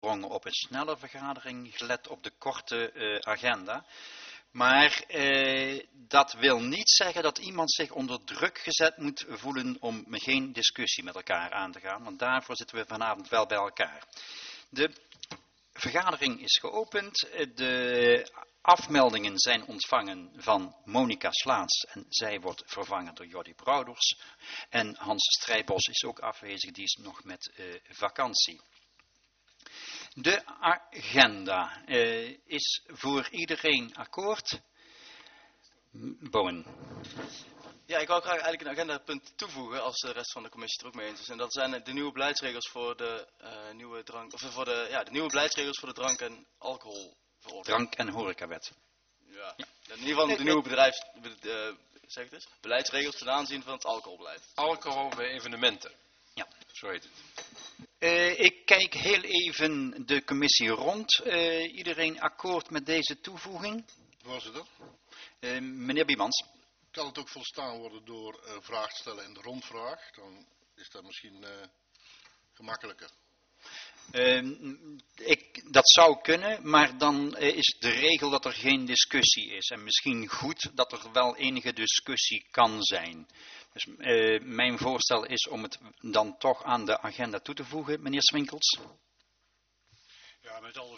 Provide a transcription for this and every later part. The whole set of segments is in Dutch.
op een snelle vergadering, gelet op de korte agenda. Maar dat wil niet zeggen dat iemand zich onder druk gezet moet voelen om geen discussie met elkaar aan te gaan. Want daarvoor zitten we vanavond wel bij elkaar. De vergadering is geopend. De afmeldingen zijn ontvangen van Monica Slaats en zij wordt vervangen door Jordi Brouders. En Hans Strijbos is ook afwezig, die is nog met vakantie. De agenda is voor iedereen akkoord. Bowen. Ja, ik wou graag eigenlijk een agendapunt toevoegen als de rest van de commissie het er ook mee eens is. En dat zijn de nieuwe beleidsregels voor de nieuwe drank, of de nieuwe beleidsregels voor de drank- en alcoholverordening. Drank- en horecawet. Ja. In ieder geval de nieuwe beleidsregels ten aanzien van het alcoholbeleid. Alcohol bij evenementen. Ja. Zo heet het. Ik kijk heel even de commissie rond. Iedereen akkoord met deze toevoeging? Voorzitter, Meneer Biemans. kan het ook volstaan worden door vraag te stellen in de rondvraag? Dan is dat misschien gemakkelijker. Dat zou kunnen, maar dan is de regel dat er geen discussie is. En misschien goed dat er wel enige discussie kan zijn. Dus mijn voorstel is om het dan toch aan de agenda toe te voegen, meneer Swinkels. Ja,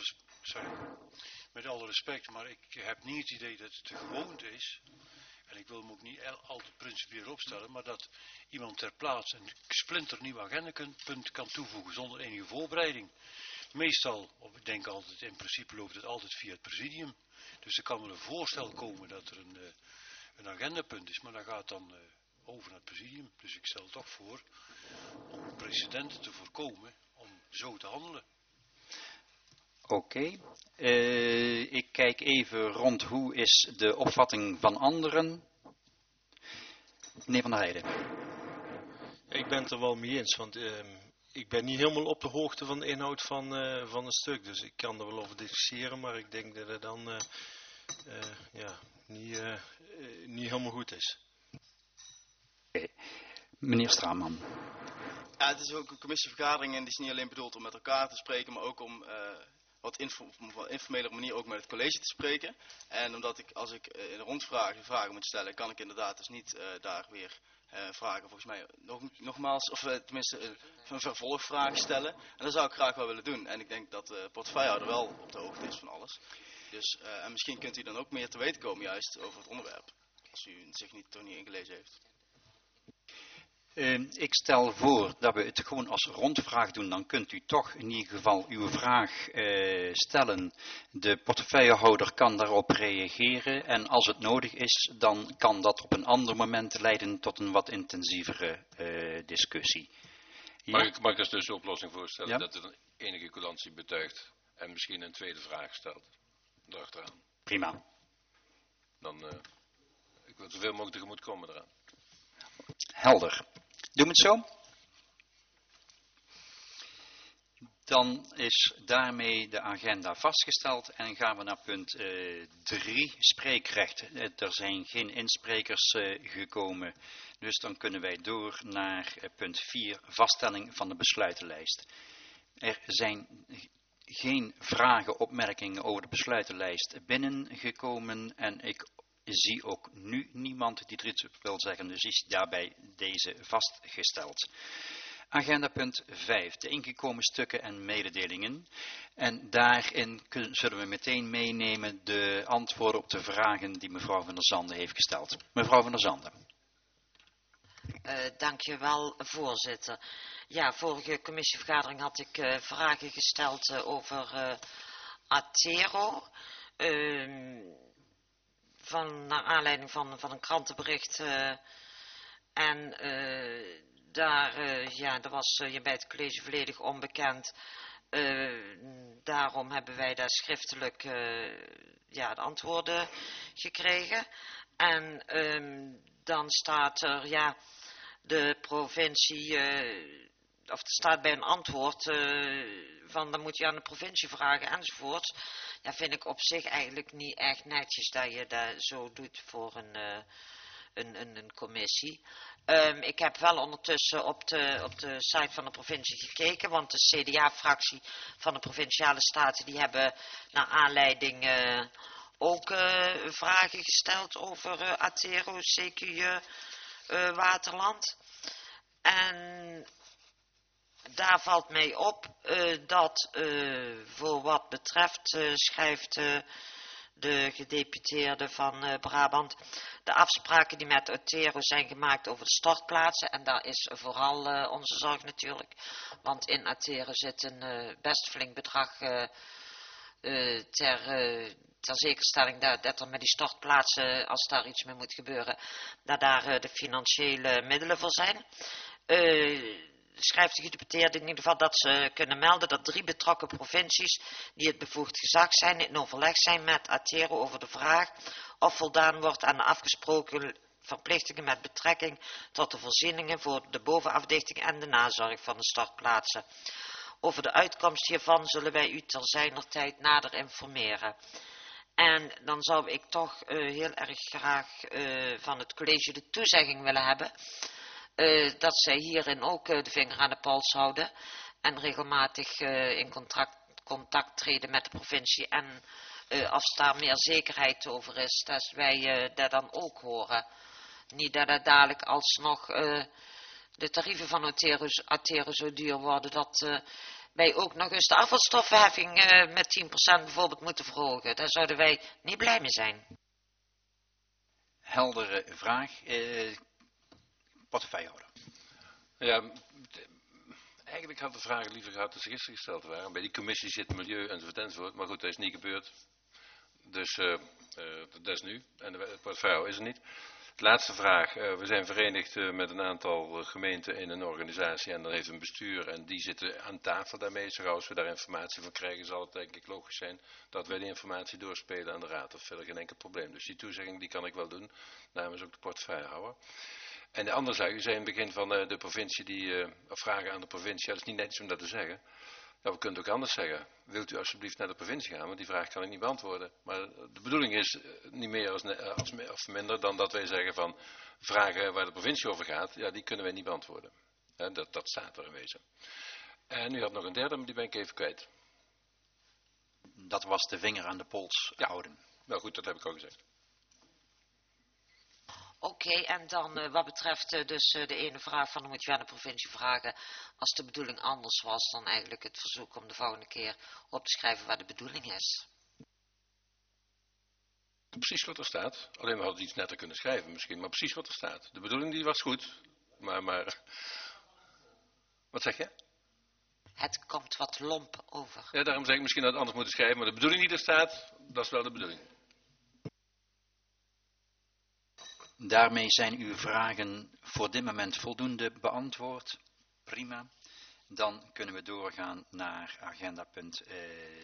met alle respect, maar ik heb niet het idee dat het de gewoonte is. En ik wil hem ook niet altijd principieel opstellen, maar dat iemand ter plaatse een splinternieuw agendapunt kan toevoegen zonder enige voorbereiding. Meestal, of ik denk altijd, in principe loopt het altijd via het presidium. Dus er kan wel een voorstel komen dat er een agendapunt is, maar dat gaat dan over naar het presidium. Dus ik stel toch voor om precedenten te voorkomen om zo te handelen. Oké. Ik kijk even rond hoe is de opvatting van anderen. Meneer Van der Heijden. Ik ben het er wel mee eens, want ik ben niet helemaal op de hoogte van de inhoud van een stuk. Dus ik kan er wel over discussiëren, maar ik denk dat het dan niet helemaal goed is. Okay. Meneer Straman. Ja, het is ook een commissievergadering en die is niet alleen bedoeld om met elkaar te spreken, maar ook om op een informelere manier ook met het college te spreken. En omdat als ik in de rondvragen vragen moet stellen, kan ik inderdaad dus niet daar weer vragen, volgens mij nogmaals, of tenminste een vervolgvraag stellen. En dat zou ik graag wel willen doen. En ik denk dat de portefeuillehouder wel op de hoogte is van alles. Dus, en misschien kunt u dan ook meer te weten komen juist over het onderwerp, als u zich toch niet ingelezen heeft. Ik stel voor dat we het gewoon als rondvraag doen. Dan kunt u toch in ieder geval uw vraag stellen. De portefeuillehouder kan daarop reageren. En als het nodig is, dan kan dat op een ander moment leiden tot een wat intensievere discussie. Ja? Mag ik als dus de oplossing voorstellen? Ja? Dat er een enige coulantie betuigt en misschien een tweede vraag stelt. Daarachteraan. Prima. Dan ik wil zoveel mogelijk tegemoet komen eraan. Helder. Doen we het zo? Dan is daarmee de agenda vastgesteld en gaan we naar punt 3, spreekrecht. Er zijn geen insprekers gekomen, dus dan kunnen wij door naar punt 4, vaststelling van de besluitenlijst. Er zijn geen vragen, opmerkingen over de besluitenlijst binnengekomen en ik zie ook nu niemand die er iets op wil zeggen, dus is daarbij deze vastgesteld. Agenda punt 5, de ingekomen stukken en mededelingen. En daarin zullen we meteen meenemen de antwoorden op de vragen die mevrouw van der Zanden heeft gesteld. Mevrouw van der Zanden. Dankjewel, voorzitter. Ja, vorige commissievergadering had ik vragen gesteld over Atero. Naar aanleiding van een krantenbericht. Dat was je bij het college volledig onbekend. Daarom hebben wij daar schriftelijk de antwoorden gekregen. En dan staat er, de provincie, of er staat bij een antwoord van dan moet je aan de provincie vragen enzovoort. Ja, vind ik op zich eigenlijk niet echt netjes dat je dat zo doet voor een commissie. Ik heb wel ondertussen op de site van de provincie gekeken, want de CDA-fractie van de Provinciale Staten, die hebben naar aanleiding ook vragen gesteld over Attero, CQ, Waterland. En daar valt mij op dat voor wat betreft, schrijft de gedeputeerde van Brabant, de afspraken die met Attero zijn gemaakt over de stortplaatsen, en daar is vooral onze zorg natuurlijk, want in Attero zit een best flink bedrag ter zekerstelling dat er met die stortplaatsen, als daar iets mee moet gebeuren, dat daar de financiële middelen voor zijn. Schrijft de gedeputeerde in ieder geval dat ze kunnen melden dat 3 betrokken provincies die het bevoegd gezag zijn in overleg zijn met Attero over de vraag of voldaan wordt aan de afgesproken verplichtingen met betrekking tot de voorzieningen voor de bovenafdichting en de nazorg van de stortplaatsen. Over de uitkomst hiervan zullen wij u ter zijner tijd nader informeren. En dan zou ik toch heel erg graag van het college de toezegging willen hebben dat zij hierin ook de vinger aan de pols houden en regelmatig in contact treden met de provincie, en als daar meer zekerheid over is, dat wij dat dan ook horen. Niet dat het dadelijk alsnog de tarieven van Attero zo duur worden dat wij ook nog eens de afvalstoffenheffing met 10% bijvoorbeeld moeten verhogen. Daar zouden wij niet blij mee zijn. Heldere vraag. Portefeuillehouder. Ja, eigenlijk had de vraag liever gehad dat ze gisteren gesteld waren. Bij die commissie zit milieu enzovoort. Maar goed, dat is niet gebeurd. Dus dat is nu. En de portefeuille is er niet. De laatste vraag. We zijn verenigd met een aantal gemeenten in een organisatie. En dan heeft een bestuur. En die zitten aan tafel daarmee. Zo als we daar informatie van krijgen, zal het denk ik logisch zijn dat wij die informatie doorspelen aan de raad. Dat is verder geen enkel probleem. Dus die toezegging die kan ik wel doen. Namens ook de portefeuillehouder. En de andere zaak, u zei in het begin van de provincie, of vragen aan de provincie, ja, dat is niet netjes om dat te zeggen. Ja, we kunnen het ook anders zeggen. Wilt u alsjeblieft naar de provincie gaan, want die vraag kan ik niet beantwoorden. Maar de bedoeling is niet meer of minder dan dat wij zeggen van vragen waar de provincie over gaat, ja, die kunnen wij niet beantwoorden. Dat staat er in wezen. En u had nog een derde, maar die ben ik even kwijt. Dat was de vinger aan de pols houden. Nou goed, dat heb ik ook gezegd. Oké, en dan wat betreft dus de ene vraag van, dan moet je aan de provincie vragen, als de bedoeling anders was, dan eigenlijk het verzoek om de volgende keer op te schrijven waar de bedoeling is. Precies wat er staat. Alleen we hadden iets netter kunnen schrijven misschien, maar precies wat er staat. De bedoeling die was goed, maar... Wat zeg je? Het komt wat lomp over. Ja, daarom zeg ik misschien dat het anders moeten schrijven, maar de bedoeling die er staat, dat is wel de bedoeling. Daarmee zijn uw vragen voor dit moment voldoende beantwoord. Prima. Dan kunnen we doorgaan naar agenda punt